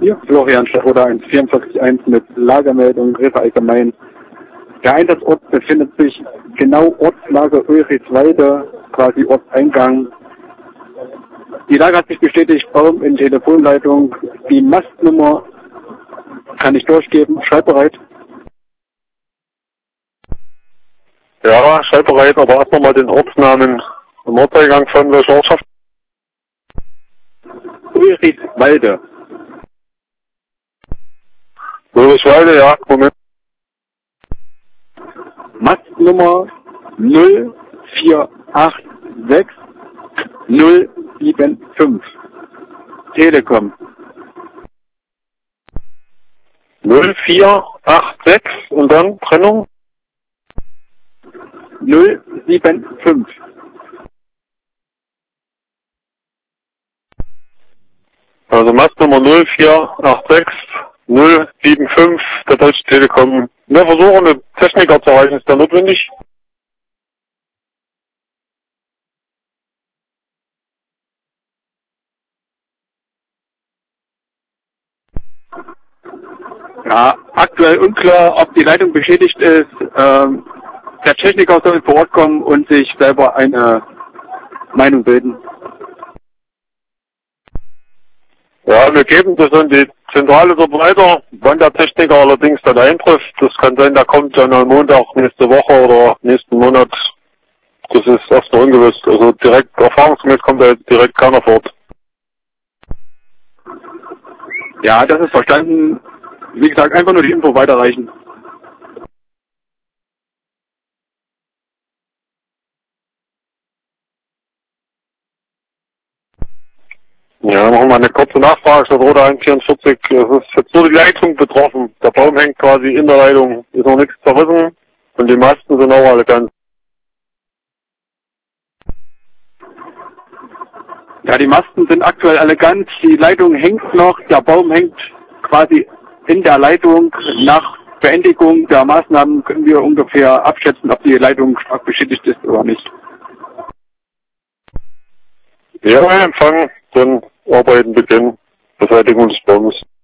Hier, Florian Stadtroda 144.1 mit Lagermeldung Gräfe Allgemein. Der Einsatzort befindet sich genau Ortslage Ulrichswalde, quasi Ortseingang. Die Lage hat sich bestätigt, Baum in Telefonleitung. Die Mastnummer kann ich durchgeben, schreibbereit. Ja, schreibbereit, aber erst nochmal den Ortsnamen im Ortseingang von welcher Ortschaft? Ulrichswalde. Ulrichswalde, ja, Moment. Mastnummer 0486 075. Telekom. 0486 und dann Trennung? 075. Also Mastnummer 0486 075 der Deutsche Telekom. Wir versuchen, eine Techniker zu erreichen. Ist da notwendig? Ja, aktuell unklar, ob die Leitung beschädigt ist. Der Techniker soll vor Ort kommen und sich selber eine Meinung bilden. Ja, wir geben das an die Zentrale so weiter. Wann der Techniker allerdings dann eintrifft, das kann sein, der kommt dann am Montag nächste Woche oder nächsten Monat. Das ist erst noch ungewiss. Also direkt, erfahrungsgemäß kommt da jetzt direkt keiner vor Ort. Ja, das ist verstanden. Wie gesagt, einfach nur die Info weiterreichen. Ja, machen wir eine kurze Nachfrage. Stadtroda 144. Es ist jetzt nur die Leitung betroffen. Der Baum hängt quasi in der Leitung. Ist noch nichts zerrissen. Und die Masten sind auch alle ganz. Ja, die Masten sind aktuell alle ganz. Die Leitung hängt noch. Der Baum hängt quasi in der Leitung. Nach Beendigung der Maßnahmen können wir ungefähr abschätzen, ob die Leitung stark beschädigt ist oder nicht. Ja, Empfang, dann Arbeiten beginnen. Beseitigung des Baumes.